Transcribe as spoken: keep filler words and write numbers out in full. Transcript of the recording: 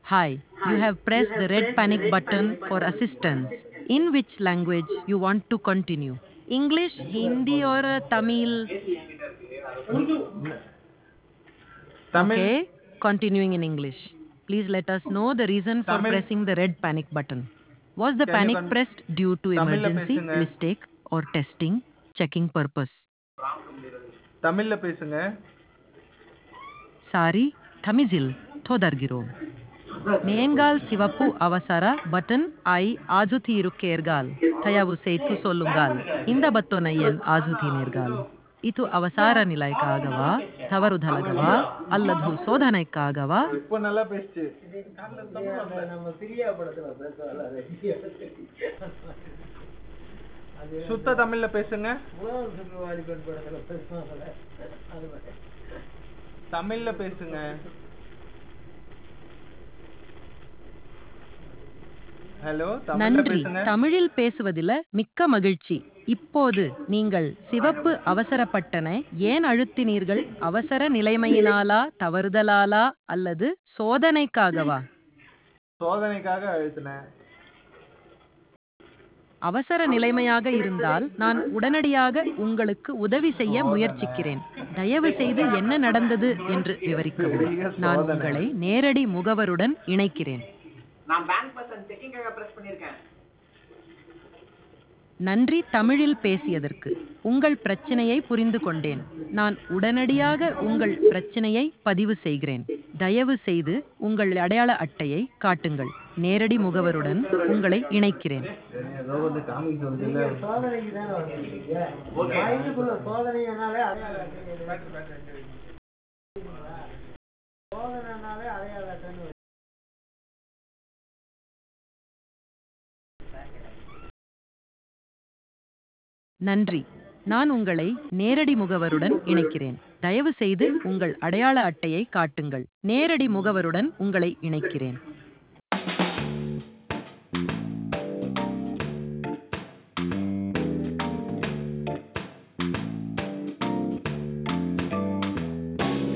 Hi, you have pressed the red panic button for assistance. In which language you want to continue? English, Hindi, or uh, Tamil? Tamil, Okay, continuing in English. Please let us know the reason for Tamil, pressing the red panic button. Was the can you panic con pressed due to தமிழ்ல emergency, பேசுங்க mistake, or testing, checking purpose? தமிழ்ல பேசுங்க Sari, Thamizil, Thodar நேங்கால் சிவப்பு அவசர button ஐ ஆஜுதீருக்கேர்கால் தயவு செய்து சொல்லுங்கள் இந்த பட்டனையன் ஆஜுதீனீர்கள் இது அவசர நிலைக்காகவா தவறுதலாகவா அல்லது சோதனைக்காகவா இப்போ நல்லா பேசுச்சு சுத்த தமிழ்ல பேசுங்க தமிழ்ல பேசுங்க ஹலோ தமிழ்ல நன்றி பேசுங்க தமிழில் பேசுவதில் மிக்க மகிழ்ச்சி இப்போது நீங்கள் சிவப்பு அவசர பட்டனை ஏன் அழுத்தினீர்கள் அவசர நிலைமையினாலா தவறுதலாலா அல்லது சோதனைக்காகவா சோதனைக்காக அழுத்தினேன் அவசர நிலைமையாக இருந்தால் நான் உடனடியாக உங்களுக்கு உதவி செய்ய முயற்சிக்கிறேன் தயவு செய்து என்ன நடந்தது என்று விவரிக்கவும் பெரிய நான் சோதனை உங்களை நேரடி முகவருடன் இணைக்கிறேன் நான் பேங்க் பர்சன் செக்கிங்காக பிரஸ் பண்ணிருக்கேன் நன்றி தமிழில் பேசியதற்கு உங்கள் பிரச்சனையை புரிந்து கொண்டேன் நான் உடனடியாக உங்கள் பிரச்சனையை பதிவு செய்கிறேன் தயவு செய்து உங்கள் அடையாள அட்டையை காட்டுங்கள் நேரடி முகவருடன் உங்களை இணைக்கிறேன் ஏதோ வந்து காமிக் சொல்லுதுல்ல சோதனைக்கு தானே வந்திருக்கீங்க வயதுக்குள்ள சோதனைனாலே அடையாள சோதனைனாலே அடையாள அட்டைன்னு நன்றி நான் உங்களை நேரடி முகவருடன் இணைக்கிறேன் தயவு செய்து உங்கள் அடையாள அட்டையை காட்டுங்கள் நேரடி முகவருடன் உங்களை இணைக்கிறேன்